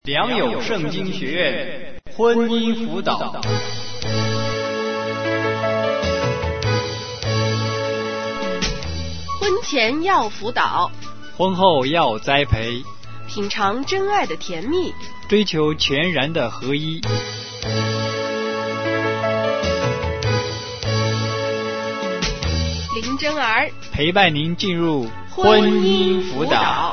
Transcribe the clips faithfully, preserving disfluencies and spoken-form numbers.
良友圣经学院婚姻辅导。 婚前要辅导， 婚后要栽培， 品尝真爱的甜蜜， 追求全然的合一。 林真儿陪伴您进入婚姻辅导。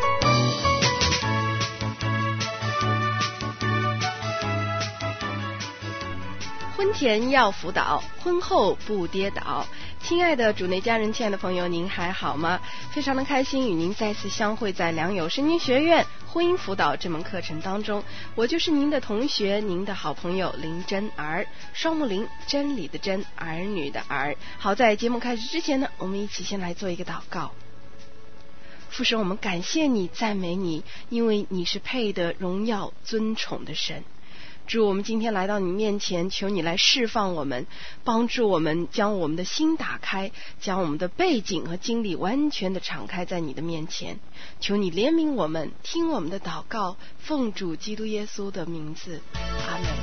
婚前要辅导，婚后不跌倒。亲爱的主内家人，亲爱的朋友，您还好吗？非常的开心与您再次相会在良友圣经学院婚姻辅导这门课程当中。我就是您的同学，您的好朋友林真儿，双木林，真理的真，儿女的儿。好，在节目开始之前呢，我们一起先来做一个祷告。父神，我们感谢你，赞美你，因为你是配得荣耀尊崇的神。主，我们今天来到你面前，求你来释放我们，帮助我们将我们的心打开，将我们的背景和经历完全的敞开在你的面前。求你怜悯我们，听我们的祷告，奉主基督耶稣的名字，阿门。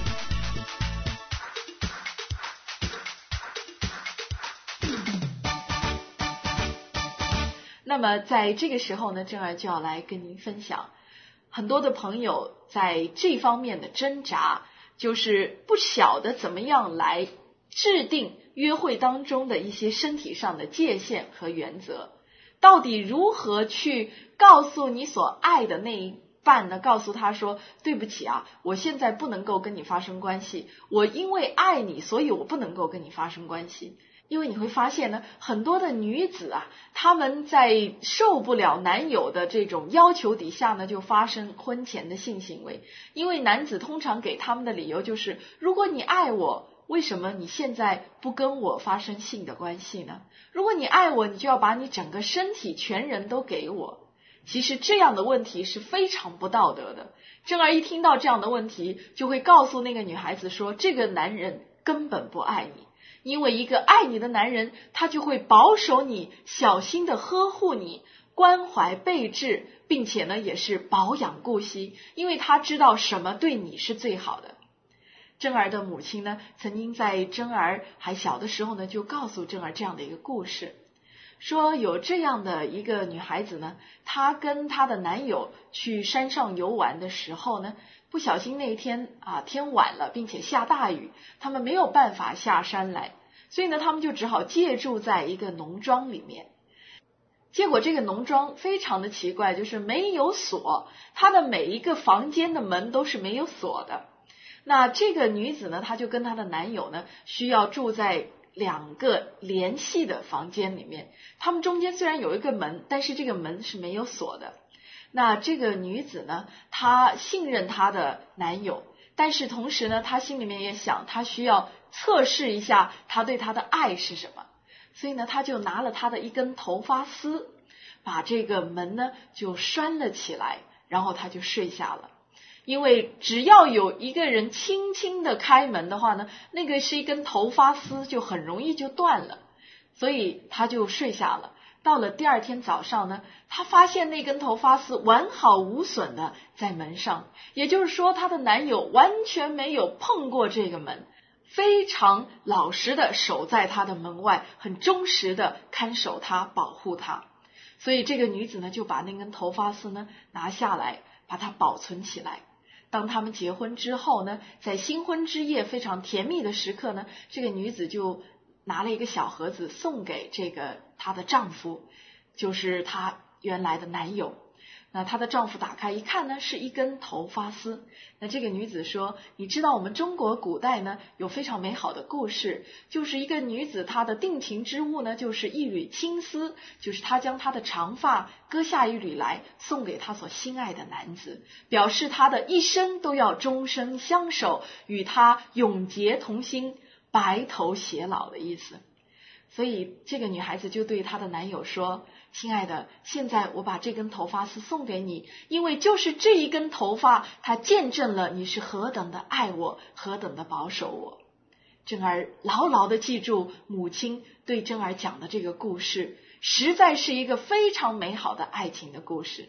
那么在这个时候呢，真儿就要来跟您分享很多的朋友在这方面的挣扎，就是不晓得怎么样来制定约会当中的一些身体上的界限和原则，到底如何去告诉你所爱的那一半呢？告诉他说，对不起啊，我现在不能够跟你发生关系，我因为爱你，所以我不能够跟你发生关系。因为你会发现呢，很多的女子啊，她们在受不了男友的这种要求底下呢，就发生婚前的性行为。因为男子通常给他们的理由就是，如果你爱我，为什么你现在不跟我发生性的关系呢？如果你爱我，你就要把你整个身体全人都给我。其实这样的问题是非常不道德的。真儿一听到这样的问题，就会告诉那个女孩子说，这个男人根本不爱你。因为一个爱你的男人，他就会保守你，小心的呵护你，关怀备至，并且呢也是保养顾惜，因为他知道什么对你是最好的。真儿的母亲呢，曾经在真儿还小的时候呢，就告诉真儿这样的一个故事，说有这样的一个女孩子呢，她跟她的男友去山上游玩的时候呢，不小心那一天啊天晚了，并且下大雨，他们没有办法下山来，所以呢他们就只好借住在一个农庄里面。结果这个农庄非常的奇怪，就是没有锁，它的每一个房间的门都是没有锁的。那这个女子呢，她就跟她的男友呢需要住在两个联系的房间里面，他们中间虽然有一个门，但是这个门是没有锁的。那这个女子呢，她信任她的男友，但是同时呢，她心里面也想，她需要测试一下她对他的爱是什么，所以呢，她就拿了她的一根头发丝，把这个门呢就拴了起来，然后她就睡下了。因为只要有一个人轻轻的开门的话呢，那个是一根头发丝，就很容易就断了，所以她就睡下了。到了第二天早上呢，她发现那根头发丝完好无损的在门上，也就是说她的男友完全没有碰过这个门，非常老实的守在她的门外，很忠实的看守她，保护她。所以这个女子呢，就把那根头发丝呢拿下来，把它保存起来。当他们结婚之后呢，在新婚之夜非常甜蜜的时刻呢，这个女子就拿了一个小盒子送给这个她的丈夫，就是她原来的男友。那她的丈夫打开一看呢，是一根头发丝。那这个女子说，你知道我们中国古代呢有非常美好的故事，就是一个女子她的定情之物呢就是一缕青丝，就是她将她的长发割下一缕来送给她所心爱的男子，表示她的一生都要终生相守，与他永结同心，白头偕老的意思。所以这个女孩子就对她的男友说，亲爱的，现在我把这根头发丝送给你，因为就是这一根头发，它见证了你是何等的爱我，何等的保守我。真儿牢牢的记住母亲对真儿讲的这个故事，实在是一个非常美好的爱情的故事。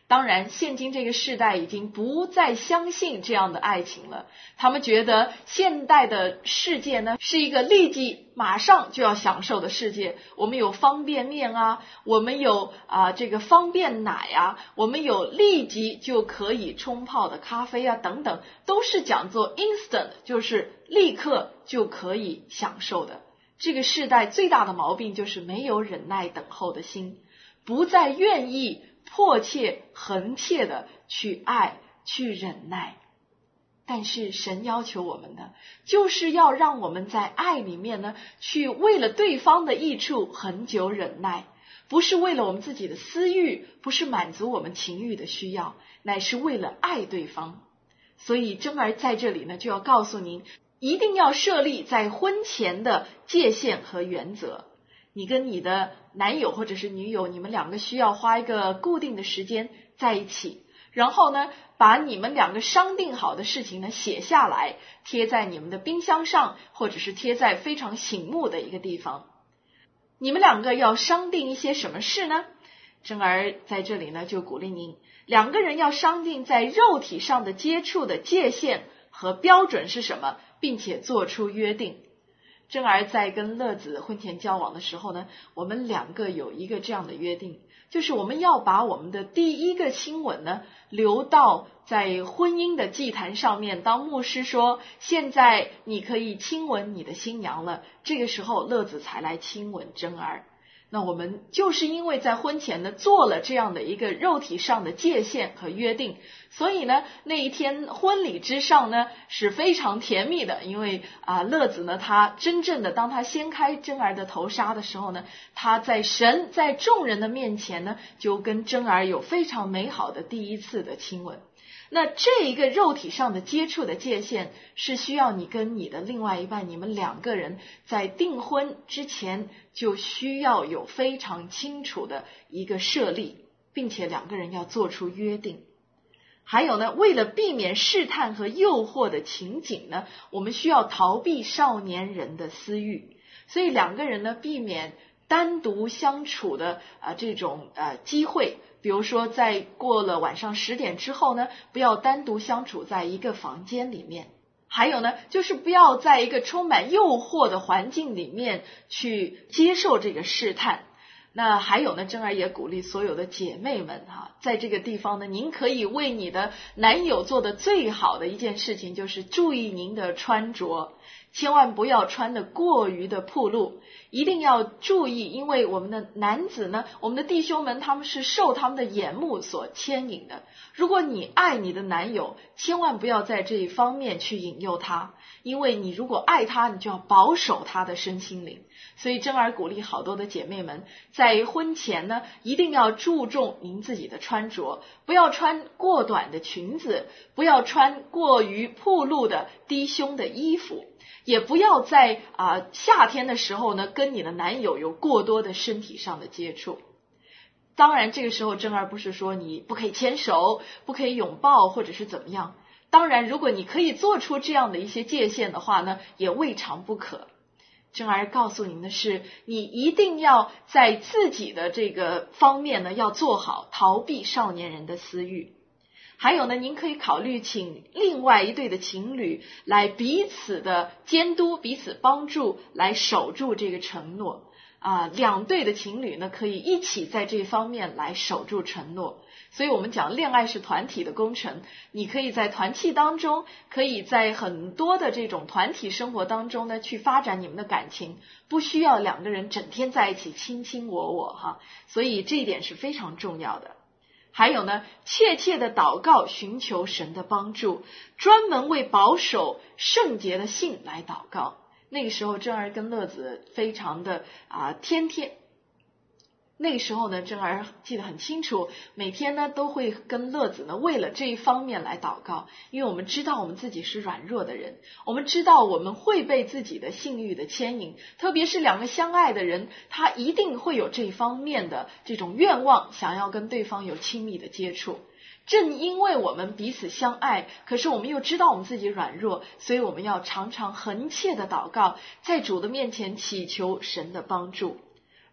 当然，现今这个世代已经不再相信这样的爱情了。他们觉得现代的世界呢，是一个立即马上就要享受的世界。我们有方便面啊，我们有啊这个方便奶啊，我们有立即就可以冲泡的咖啡啊，等等，都是讲做 instant， 就是立刻就可以享受的。这个世代最大的毛病就是没有忍耐等候的心，不再愿意迫切恒切的去爱去忍耐。但是神要求我们的就是要让我们在爱里面呢，去为了对方的益处恒久忍耐，不是为了我们自己的私欲，不是满足我们情欲的需要，乃是为了爱对方。所以真儿在这里呢，就要告诉您，一定要设立在婚前的界限和原则。你跟你的男友或者是女友，你们两个需要花一个固定的时间在一起，然后呢，把你们两个商定好的事情呢写下来，贴在你们的冰箱上，或者是贴在非常醒目的一个地方。你们两个要商定一些什么事呢？真儿在这里呢就鼓励您，两个人要商定在肉体上的接触的界限和标准是什么，并且做出约定。真儿在跟乐子婚前交往的时候呢，我们两个有一个这样的约定，就是我们要把我们的第一个亲吻呢留到在婚姻的祭坛上面，当牧师说现在你可以亲吻你的新娘了，这个时候乐子才来亲吻真儿。那我们就是因为在婚前呢做了这样的一个肉体上的界限和约定，所以呢那一天婚礼之上呢是非常甜蜜的。因为啊乐子呢他真正的当他掀开真儿的头纱的时候呢，他在神在众人的面前呢就跟真儿有非常美好的第一次的亲吻。那这一个肉体上的接触的界限是需要你跟你的另外一半，你们两个人在订婚之前就需要有非常清楚的一个设立，并且两个人要做出约定。还有呢，为了避免试探和诱惑的情景呢，我们需要逃避少年人的私欲，所以两个人呢避免单独相处的啊、呃、这种呃机会。比如说在过了晚上十点之后呢，不要单独相处在一个房间里面。还有呢，就是不要在一个充满诱惑的环境里面去接受这个试探。那还有呢，真儿也鼓励所有的姐妹们哈，在这个地方呢，您可以为你的男友做的最好的一件事情就是注意您的穿着，千万不要穿得过于的暴露，一定要注意，因为我们的男子呢，我们的弟兄们他们是受他们的眼目所牵引的。如果你爱你的男友，千万不要在这一方面去引诱他，因为你如果爱他，你就要保守他的身心灵。所以真儿鼓励好多的姐妹们在婚前呢，一定要注重您自己的穿着，不要穿过短的裙子，不要穿过于暴露的低胸的衣服，也不要在啊、呃、夏天的时候呢跟你的男友有过多的身体上的接触。当然这个时候真儿不是说你不可以牵手，不可以拥抱或者是怎么样，当然如果你可以做出这样的一些界限的话呢，也未尝不可。真儿告诉您的是，你一定要在自己的这个方面呢要做好，逃避少年人的私欲。还有呢，您可以考虑请另外一对的情侣来彼此的监督，彼此帮助，来守住这个承诺啊、呃。两对的情侣呢，可以一起在这方面来守住承诺。所以我们讲恋爱是团体的工程，你可以在团契当中，可以在很多的这种团体生活当中呢，去发展你们的感情，不需要两个人整天在一起卿卿我我哈。所以这一点是非常重要的。还有呢，切切的祷告，寻求神的帮助，专门为保守圣洁的信来祷告。那个时候真儿跟乐子非常的啊、呃，天天那个时候呢，真儿记得很清楚，每天呢都会跟乐子呢为了这一方面来祷告，因为我们知道我们自己是软弱的人，我们知道我们会被自己的性欲的牵引，特别是两个相爱的人，他一定会有这一方面的这种愿望，想要跟对方有亲密的接触。正因为我们彼此相爱，可是我们又知道我们自己软弱，所以我们要常常恒切的祷告，在主的面前祈求神的帮助。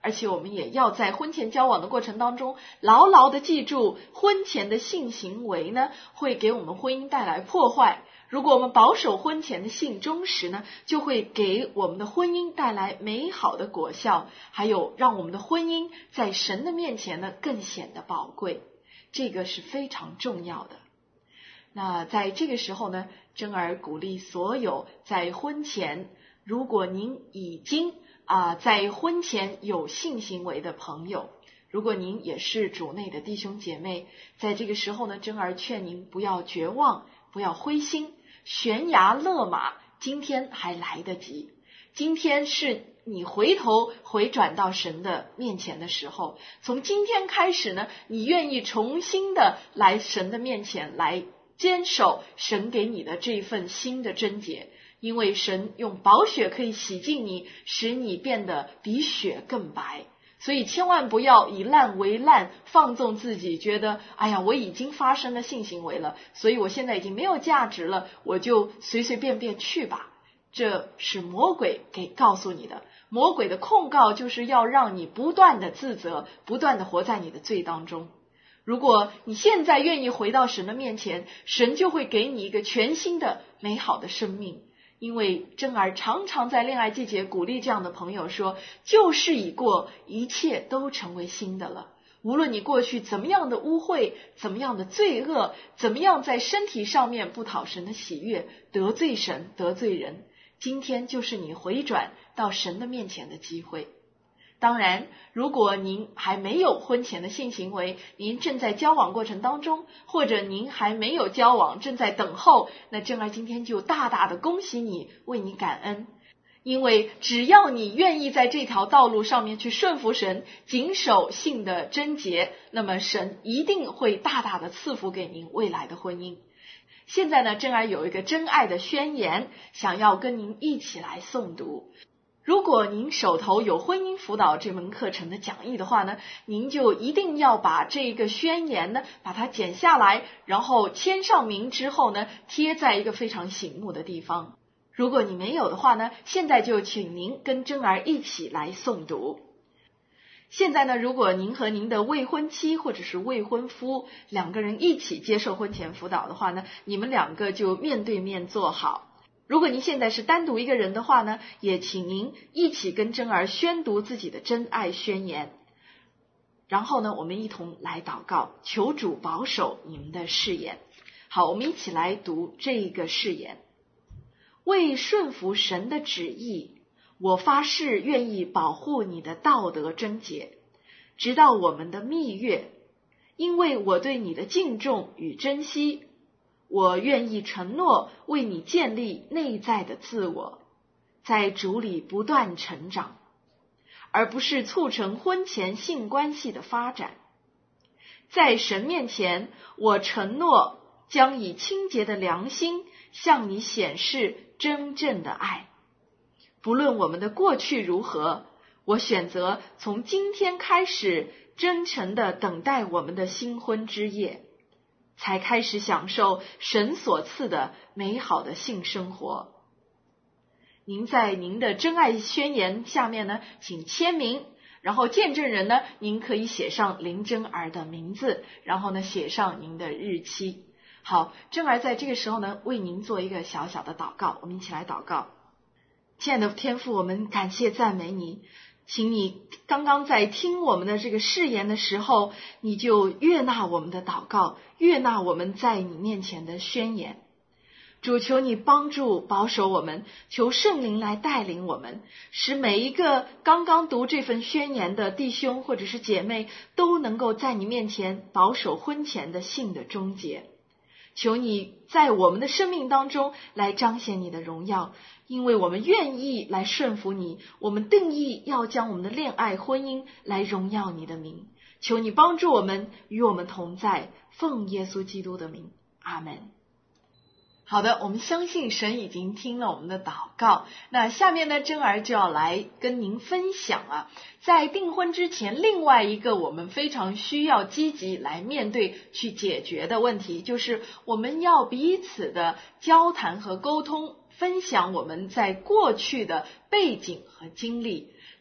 而且我们也要在婚前交往的过程当中牢牢的记住，婚前的性行为呢会给我们婚姻带来破坏，如果我们保守婚前的性忠实呢，就会给我们的婚姻带来美好的果效，还有让我们的婚姻在神的面前呢更显得宝贵，这个是非常重要的。那在这个时候呢，珍儿鼓励所有在婚前，如果您已经啊、呃、在婚前有性行为的朋友，如果您也是主内的弟兄姐妹，在这个时候呢，珍儿劝您不要绝望，不要灰心，悬崖勒马，今天还来得及。今天是你回头回转到神的面前的时候，从今天开始呢，你愿意重新的来神的面前来坚守神给你的这份新的贞洁，因为神用宝血可以洗净你，使你变得比雪更白。所以千万不要以烂为烂，放纵自己，觉得哎呀我已经发生了性行为了，所以我现在已经没有价值了，我就随随便便去吧。这是魔鬼给告诉你的，魔鬼的控告就是要让你不断的自责，不断的活在你的罪当中。如果你现在愿意回到神的面前，神就会给你一个全新的美好的生命。因为珍儿常常在恋爱季节鼓励这样的朋友说，旧事已过，一切都成为新的了。无论你过去怎么样的污秽，怎么样的罪恶，怎么样在身体上面不讨神的喜悦，得罪神得罪人，今天就是你回转到神的面前的机会。当然，如果您还没有婚前的性行为，您正在交往过程当中，或者您还没有交往，正在等候，那珍儿今天就大大的恭喜你，为你感恩。因为只要你愿意在这条道路上面去顺服神，谨守性的贞洁，那么神一定会大大的赐福给您未来的婚姻。现在呢，珍儿有一个真爱的宣言，想要跟您一起来诵读。如果您手头有婚姻辅导这门课程的讲义的话呢，您就一定要把这个宣言呢把它剪下来，然后签上名之后呢贴在一个非常醒目的地方。如果你没有的话呢，现在就请您跟珍儿一起来诵读。现在呢，如果您和您的未婚妻或者是未婚夫两个人一起接受婚前辅导的话呢，你们两个就面对面坐好。如果您现在是单独一个人的话呢，也请您一起跟珍儿宣读自己的真爱宣言。然后呢，我们一同来祷告，求主保守你们的誓言。好，我们一起来读这个誓言。为顺服神的旨意，我发誓愿意保护你的道德贞洁，直到我们的蜜月。因为我对你的敬重与珍惜，我愿意承诺为你建立内在的自我，在主里不断成长，而不是促成婚前性关系的发展。在神面前，我承诺将以清洁的良心向你显示真正的爱。不论我们的过去如何，我选择从今天开始真诚地等待我们的新婚之夜，才开始享受神所赐的美好的性生活。您在您的真爱宣言下面呢，请签名，然后见证人呢，您可以写上林珍儿的名字，然后呢写上您的日期。好，珍儿在这个时候呢，为您做一个小小的祷告，我们一起来祷告。亲爱的天父，我们感谢赞美你，请你刚刚在听我们的这个誓言的时候，你就悦纳我们的祷告，悦纳我们在你面前的宣言。主，求你帮助保守我们，求圣灵来带领我们，使每一个刚刚读这份宣言的弟兄或者是姐妹都能够在你面前保守婚前的性的终结。求你在我们的生命当中来彰显你的荣耀，因为我们愿意来顺服你，我们定义要将我们的恋爱婚姻来荣耀你的名。求你帮助我们，与我们同在，奉耶稣基督的名，阿们。好的，我们相信神已经听了我们的祷告。那下面呢，珍儿就要来跟您分享啊，在订婚之前，另外一个我们非常需要积极来面对、去解决的问题，就是我们要彼此的交谈和沟通，分享我们在过去的背景和经历。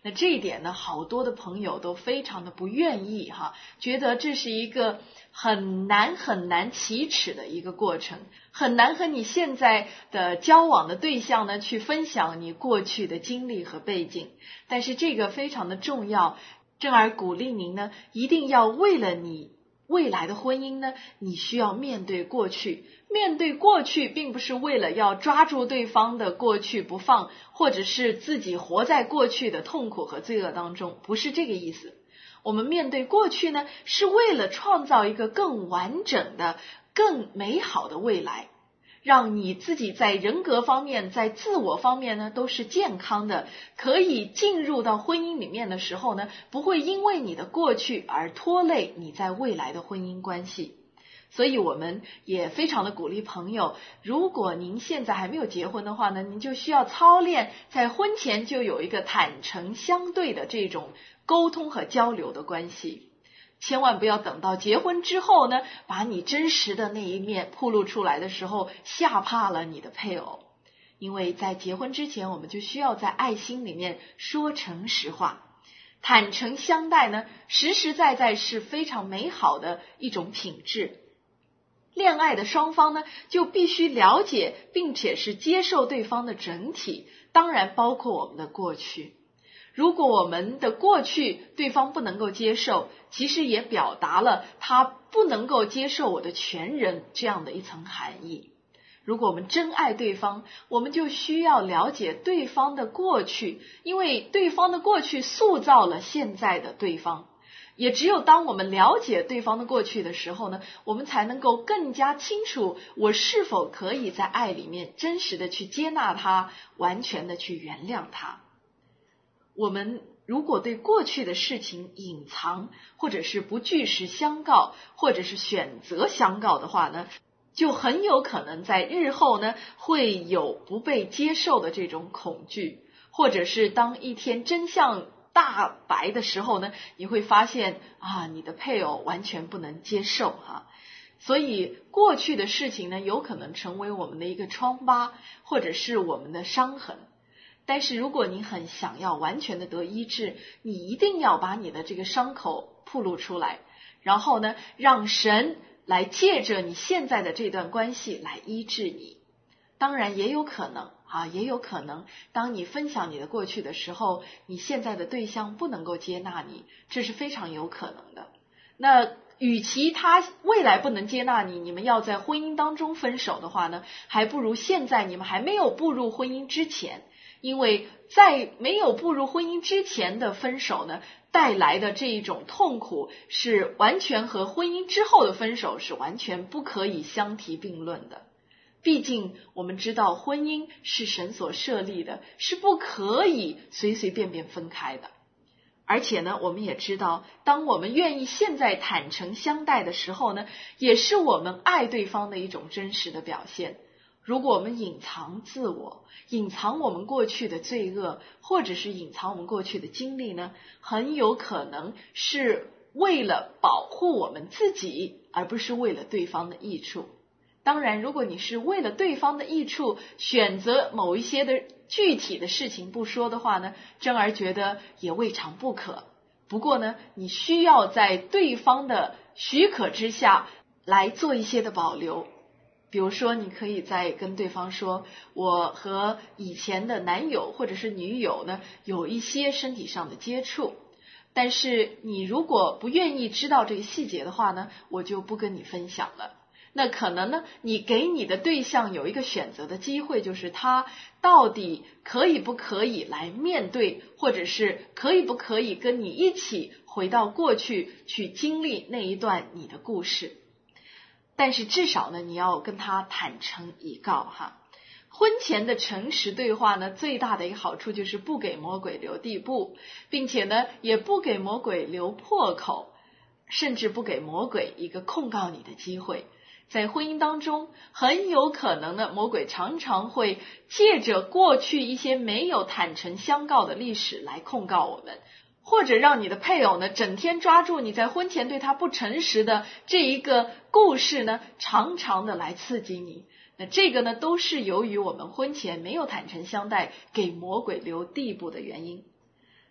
那这一点呢，好多的朋友都非常的不愿意哈，觉得这是一个很难很难启齿的一个过程，很难和你现在的交往的对象呢去分享你过去的经历和背景。但是这个非常的重要，珍儿鼓励您呢，一定要为了你未来的婚姻呢，你需要面对过去。面对过去并不是为了要抓住对方的过去不放，或者是自己活在过去的痛苦和罪恶当中，不是这个意思。我们面对过去呢，是为了创造一个更完整的、更美好的未来，让你自己在人格方面，在自我方面呢都是健康的，可以进入到婚姻里面的时候呢，不会因为你的过去而拖累你在未来的婚姻关系。所以我们也非常的鼓励朋友，如果您现在还没有结婚的话呢，您就需要操练在婚前就有一个坦诚相对的这种沟通和交流的关系。千万不要等到结婚之后呢，把你真实的那一面暴露出来的时候，吓怕了你的配偶。因为在结婚之前，我们就需要在爱心里面说诚实话。坦诚相待呢，实实在在是非常美好的一种品质。恋爱的双方呢，就必须了解并且是接受对方的整体，当然包括我们的过去。如果我们的过去对方不能够接受，其实也表达了他不能够接受我的全人这样的一层含义。如果我们真爱对方，我们就需要了解对方的过去，因为对方的过去塑造了现在的对方。也只有当我们了解对方的过去的时候呢，我们才能够更加清楚我是否可以在爱里面真实的去接纳他，完全的去原谅他。我们如果对过去的事情隐藏，或者是不据实相告，或者是选择相告的话呢，就很有可能在日后呢会有不被接受的这种恐惧，或者是当一天真相大白的时候呢，你会发现啊，你的配偶完全不能接受啊。所以过去的事情呢，有可能成为我们的一个疮疤，或者是我们的伤痕。但是如果你很想要完全的得医治，你一定要把你的这个伤口暴露出来，然后呢，让神来借着你现在的这段关系来医治你。当然也有可能啊，也有可能当你分享你的过去的时候，你现在的对象不能够接纳你，这是非常有可能的。那与其他未来不能接纳你，你们要在婚姻当中分手的话呢，还不如现在你们还没有步入婚姻之前，因为在没有步入婚姻之前的分手呢，带来的这一种痛苦是完全和婚姻之后的分手是完全不可以相提并论的。毕竟我们知道婚姻是神所设立的，是不可以随随便便分开的。而且呢，我们也知道，当我们愿意现在坦诚相待的时候呢，也是我们爱对方的一种真实的表现。如果我们隐藏自我，隐藏我们过去的罪恶，或者是隐藏我们过去的经历呢，很有可能是为了保护我们自己，而不是为了对方的益处。当然，如果你是为了对方的益处，选择某一些的具体的事情不说的话呢，珍儿觉得也未尝不可。不过呢，你需要在对方的许可之下来做一些的保留。比如说，你可以再跟对方说，我和以前的男友或者是女友呢，有一些身体上的接触，但是你如果不愿意知道这个细节的话呢，我就不跟你分享了。那可能呢，你给你的对象有一个选择的机会，就是他到底可以不可以来面对，或者是可以不可以跟你一起回到过去去经历那一段你的故事。但是至少呢，你要跟他坦诚以告哈。婚前的诚实对话呢，最大的一个好处就是不给魔鬼留地步，并且呢，也不给魔鬼留破口，甚至不给魔鬼一个控告你的机会。在婚姻当中，很有可能呢，魔鬼常常会借着过去一些没有坦诚相告的历史来控告我们，或者让你的配偶呢，整天抓住你在婚前对他不诚实的这一个故事呢，常常的来刺激你。那这个呢，都是由于我们婚前没有坦诚相待，给魔鬼留地步的原因。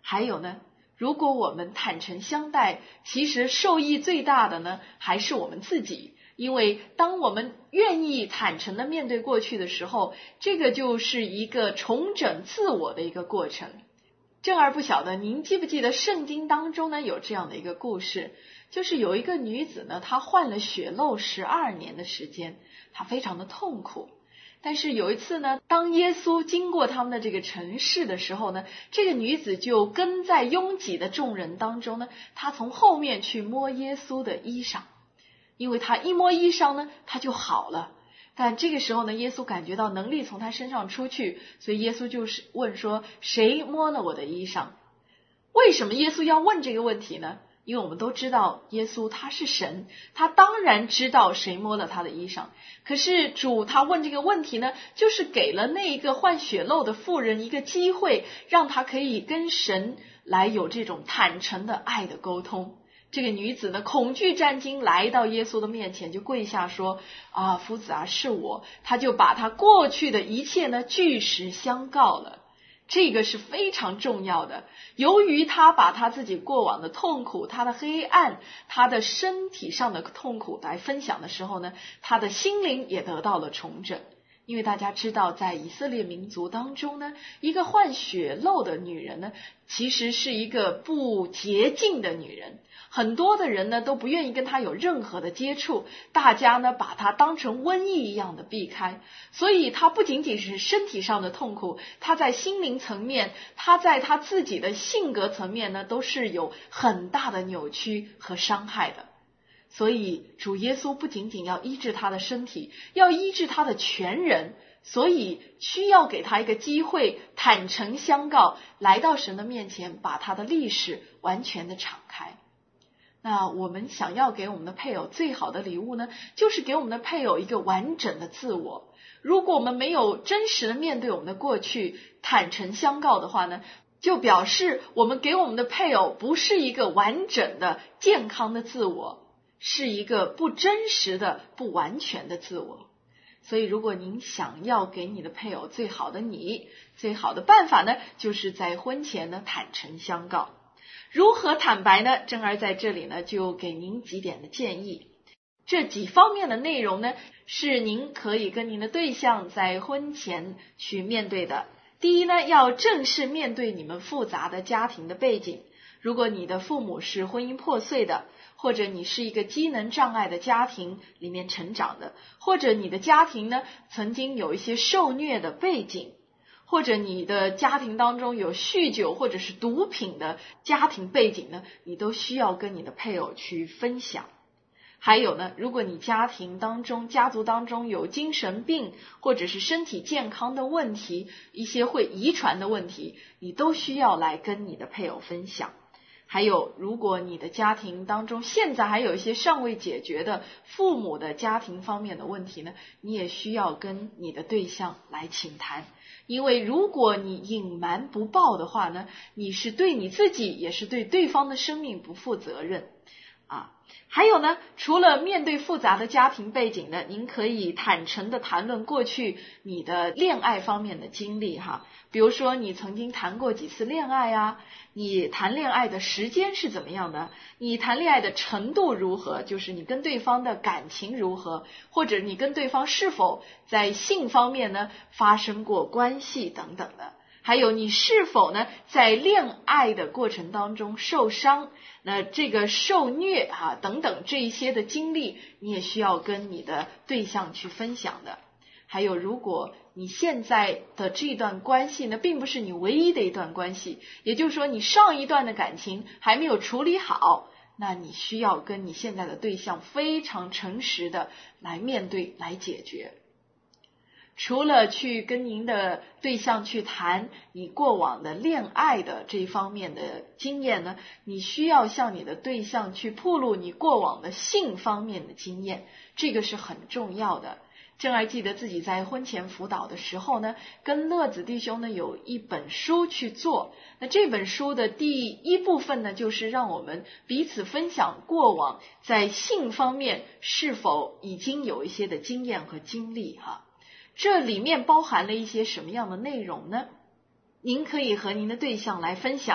还有呢，如果我们坦诚相待，其实受益最大的呢，还是我们自己。因为当我们愿意坦诚的面对过去的时候，这个就是一个重整自我的一个过程。正儿不晓得您记不记得圣经当中呢有这样的一个故事，就是有一个女子呢，她患了血漏十二年的时间，她非常的痛苦。但是有一次呢，当耶稣经过他们的这个城市的时候呢，这个女子就跟在拥挤的众人当中呢，她从后面去摸耶稣的衣裳，因为她一摸衣裳呢，她就好了。但这个时候呢，耶稣感觉到能力从他身上出去，所以耶稣就是问说，谁摸了我的衣裳？为什么耶稣要问这个问题呢？因为我们都知道耶稣他是神，他当然知道谁摸了他的衣裳。可是主他问这个问题呢，就是给了那一个患血漏的妇人一个机会，让他可以跟神来有这种坦诚的爱的沟通。这个女子呢，恐惧战惊来到耶稣的面前，就跪下说，啊，夫子啊，是我。他就把他过去的一切呢据实相告了。这个是非常重要的。由于他把他自己过往的痛苦，他的黑暗，他的身体上的痛苦来分享的时候呢，他的心灵也得到了重整。因为大家知道，在以色列民族当中呢，一个患血漏的女人呢，其实是一个不洁净的女人。很多的人呢都不愿意跟她有任何的接触，大家呢把她当成瘟疫一样的避开。所以她不仅仅是身体上的痛苦，她在心灵层面，她在她自己的性格层面呢，都是有很大的扭曲和伤害的。所以主耶稣不仅仅要医治他的身体，要医治他的全人，所以需要给他一个机会，坦诚相告，来到神的面前，把他的历史完全的敞开。那我们想要给我们的配偶最好的礼物呢，就是给我们的配偶一个完整的自我。如果我们没有真实的面对我们的过去，坦诚相告的话呢，就表示我们给我们的配偶不是一个完整的健康的自我，是一个不真实的不完全的自我。所以如果您想要给你的配偶最好的你，最好的办法呢，就是在婚前呢坦诚相告。如何坦白呢？珍儿在这里呢就给您几点的建议。这几方面的内容呢，是您可以跟您的对象在婚前去面对的。第一呢，要正式面对你们复杂的家庭的背景。如果你的父母是婚姻破碎的，或者你是一个机能障碍的家庭里面成长的，或者你的家庭呢曾经有一些受虐的背景，或者你的家庭当中有酗酒或者是毒品的家庭背景呢，你都需要跟你的配偶去分享。还有呢，如果你家庭当中家族当中有精神病或者是身体健康的问题，一些会遗传的问题，你都需要来跟你的配偶分享。还有，如果你的家庭当中现在还有一些尚未解决的父母的家庭方面的问题呢，你也需要跟你的对象来倾谈。因为如果你隐瞒不报的话呢，你是对你自己也是对对方的生命不负责任啊。还有呢，除了面对复杂的家庭背景呢，您可以坦诚的谈论过去你的恋爱方面的经历哈，比如说你曾经谈过几次恋爱啊，你谈恋爱的时间是怎么样的，你谈恋爱的程度如何，就是你跟对方的感情如何，或者你跟对方是否在性方面呢发生过关系等等的。还有你是否呢在恋爱的过程当中受伤，那这个受虐啊等等这一些的经历，你也需要跟你的对象去分享的。还有如果你现在的这段关系呢并不是你唯一的一段关系，也就是说你上一段的感情还没有处理好，那你需要跟你现在的对象非常诚实的来面对来解决。除了去跟您的对象去谈你过往的恋爱的这一方面的经验呢，你需要向你的对象去暴露你过往的性方面的经验，这个是很重要的。珍儿记得自己在婚前辅导的时候呢，跟乐子弟兄呢有一本书去做。那这本书的第一部分呢，就是让我们彼此分享过往在性方面是否已经有一些的经验和经历哈。这里面包含了一些什么样的内容呢？您可以和您的对象来分享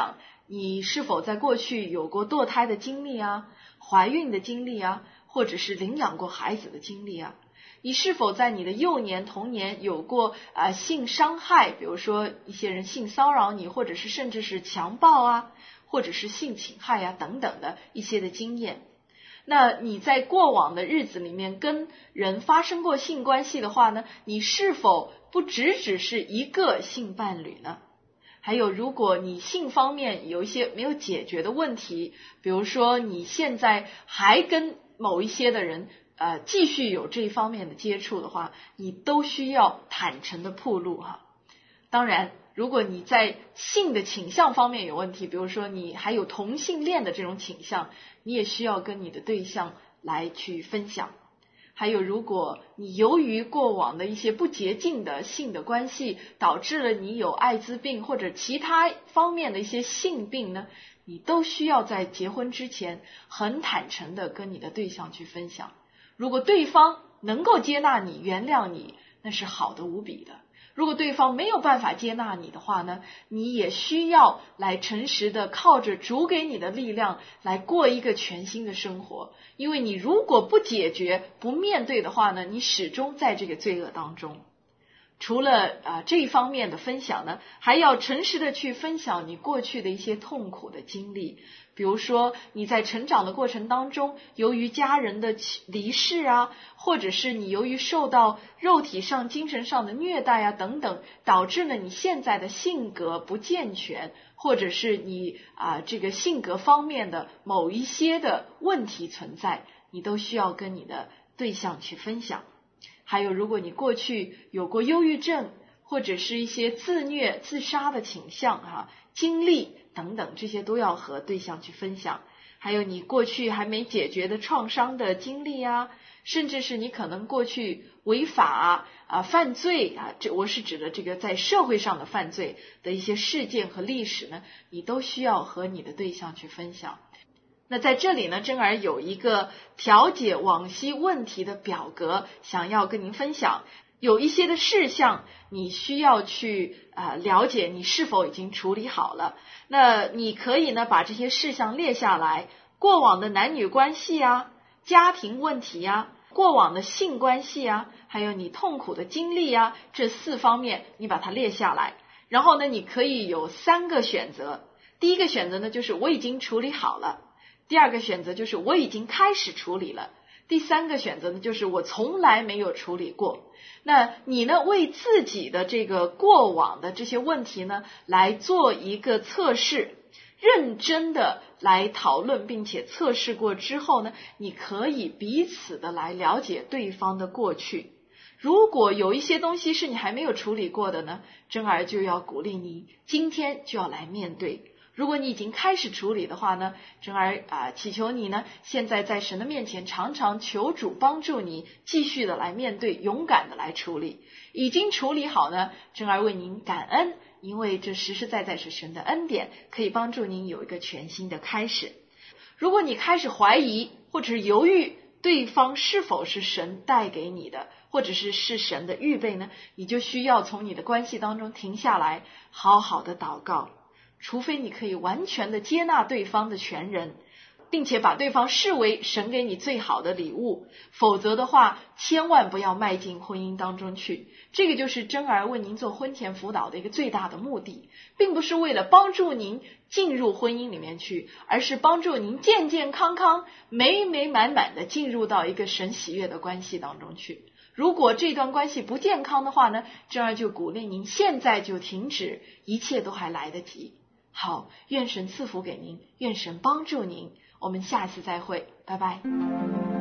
你是否在过去有过堕胎的经历啊，怀孕的经历啊，或者是领养过孩子的经历啊？你是否在你的幼年童年有过啊、呃、性伤害，比如说一些人性骚扰你，或者是甚至是强暴啊，或者是性侵害啊等等的一些的经验？那你在过往的日子里面跟人发生过性关系的话呢，你是否不只只是一个性伴侣呢？还有，如果你性方面有一些没有解决的问题，比如说你现在还跟某一些的人呃继续有这一方面的接触的话，你都需要坦诚的暴露哈。当然，如果你在性的倾向方面有问题，比如说你还有同性恋的这种倾向，你也需要跟你的对象来去分享。还有，如果你由于过往的一些不洁净的性的关系，导致了你有艾滋病或者其他方面的一些性病呢，你都需要在结婚之前很坦诚的跟你的对象去分享。如果对方能够接纳你、原谅你，那是好的无比的。如果对方没有办法接纳你的话呢，你也需要来诚实的靠着主给你的力量来过一个全新的生活。因为你如果不解决、不面对的话呢，你始终在这个罪恶当中。除了啊、呃、这一方面的分享呢，还要诚实的去分享你过去的一些痛苦的经历。比如说你在成长的过程当中，由于家人的离世啊，或者是你由于受到肉体上、精神上的虐待啊等等，导致了你现在的性格不健全，或者是你啊、呃、这个性格方面的某一些的问题存在，你都需要跟你的对象去分享。还有，如果你过去有过忧郁症，或者是一些自虐、自杀的倾向啊、经历等等，这些都要和对象去分享。还有你过去还没解决的创伤的经历啊，甚至是你可能过去违法啊、啊犯罪啊，这我是指的这个在社会上的犯罪的一些事件和历史呢，你都需要和你的对象去分享。那在这里呢，珍儿有一个调解往昔问题的表格，想要跟您分享。有一些的事项你需要去啊、呃、了解你是否已经处理好了。那你可以呢把这些事项列下来，过往的男女关系啊、家庭问题啊、过往的性关系啊，还有你痛苦的经历啊，这四方面你把它列下来。然后呢，你可以有三个选择。第一个选择呢，就是我已经处理好了。第二个选择就是我已经开始处理了。第三个选择呢，就是我从来没有处理过。那你呢，为自己的这个过往的这些问题呢，来做一个测试，认真的来讨论，并且测试过之后呢，你可以彼此的来了解对方的过去。如果有一些东西是你还没有处理过的呢，珍儿就要鼓励你今天就要来面对。如果你已经开始处理的话呢，珍儿啊、呃，祈求你呢，现在在神的面前常常求主帮助你，继续的来面对，勇敢的来处理。已经处理好呢，珍儿为您感恩，因为这实实在在是神的恩典，可以帮助您有一个全新的开始。如果你开始怀疑或者是犹豫对方是否是神带给你的，或者是是神的预备呢，你就需要从你的关系当中停下来，好好的祷告。除非你可以完全的接纳对方的全人，并且把对方视为神给你最好的礼物，否则的话千万不要迈进婚姻当中去。这个就是珍儿为您做婚前辅导的一个最大的目的，并不是为了帮助您进入婚姻里面去，而是帮助您健健康康、美美满满的进入到一个神喜悦的关系当中去。如果这段关系不健康的话呢，珍儿就鼓励您现在就停止，一切都还来得及。好，愿神赐福给您，愿神帮助您，我们下次再会，拜拜。